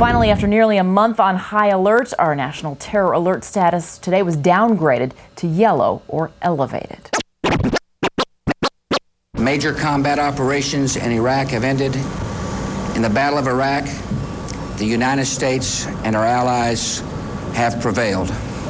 Finally, after nearly a month on high alert, our national terror alert status today was downgraded to yellow or elevated. Major combat operations in Iraq have ended. In the Battle of Iraq, the United States and our allies have prevailed.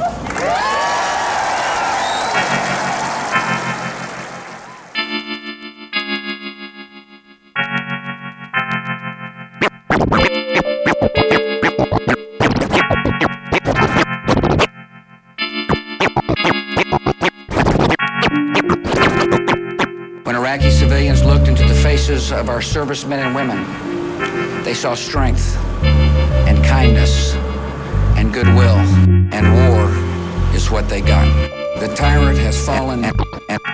When Iraqi civilians looked into the faces of our servicemen and women, they saw strength and kindness and goodwill, and war is what they got. The tyrant has fallen and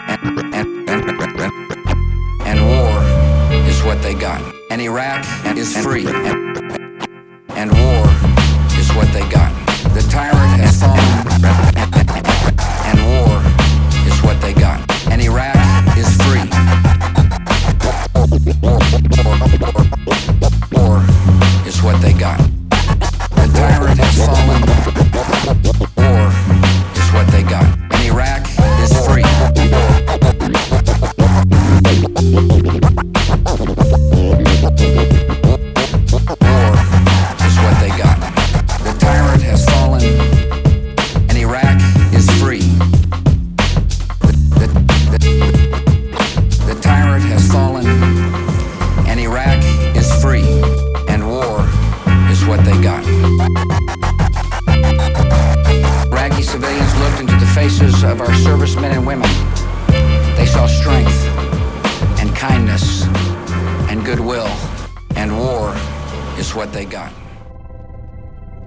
war is what they got. And Iraq is free and war is what they got. The tyrant has fallen and war is what they got. And Iraq is free. War is what they got. The tyrant has fallen. War is what they got. And Iraq is free. War is what they got. The tyrant has fallen. And Iraq is free. The tyrant has fallen, and Iraq is free, and war is what they got. Iraqi civilians looked into the faces of our servicemen and women. They saw strength and kindness and goodwill, and war is what they got.